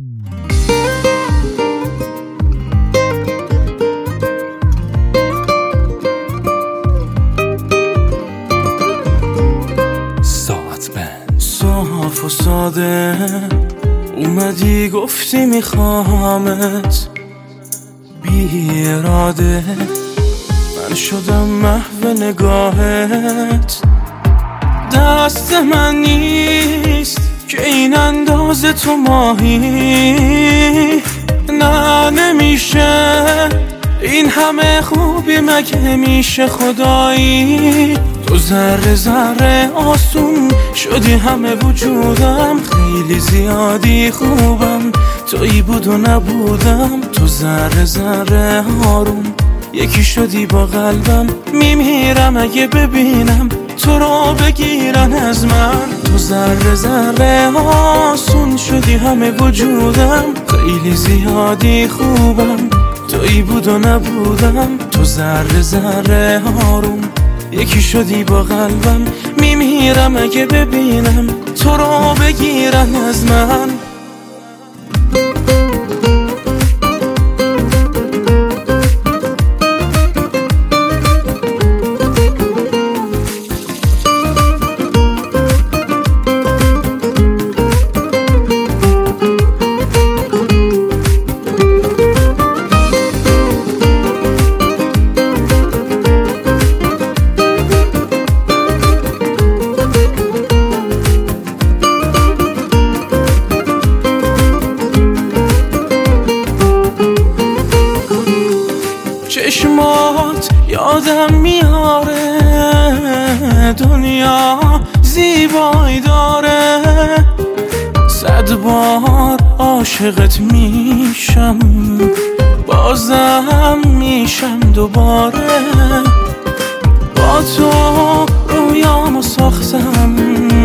صاف و ساده اومدی گفتی میخوامت، بی اراده من شدم محو نگاهت. دست من نیست که این اندازه تو ماهی، نه نمیشه این همه خوبی مگه میشه خدایی. تو ذره ذره آسون شدی همه وجودم، خیلی زیادی خوبم تویی بود و نبودم. تو ذره ذره آروم یکی شدی با قلبم، میمیرم اگه ببینم تو رو بگیرن از من. تو ذره ذره آسون شدی همه وجودم، خیلی زیادی خوبم تویی بود و نبودم. تو ذره ذره آروم یکی شدی با قلبم، میمیرم اگه ببینم تو رو بگیرن از من. چشمات یادم میاره دنیا زیبایی داره، 100 بار عاشقت میشم بازم میشم دوباره. با تو رویامو ساختم،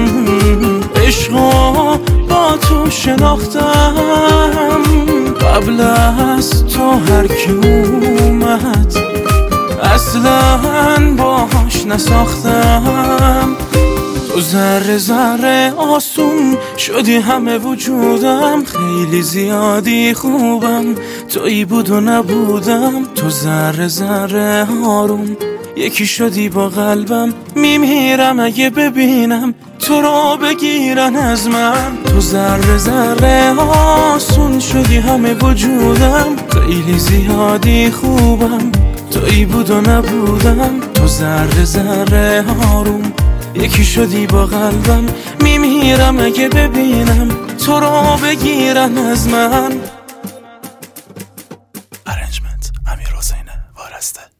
عشقو با تو شناختم، قبل از تو هر کی اومد اصلا باهاش نساختم. تو ذره ذره آسون شدی همه وجودم، خیلی زیادی خوبم تویی بود و نبودم. تو ذره ذره آروم یکی شدی با قلبم، میمیرم اگه ببینم تو رو بگیرن از من. تو ذره ذره آسون شدی همه وجودم، خیلی زیادی خوبم تویی بود و نبودم. تو ذره ذره آروم یکی شدی با قلبم، میمیرم اگه ببینم تو رو بگیرن از من. ارنجمنت امیر حسین وارسته.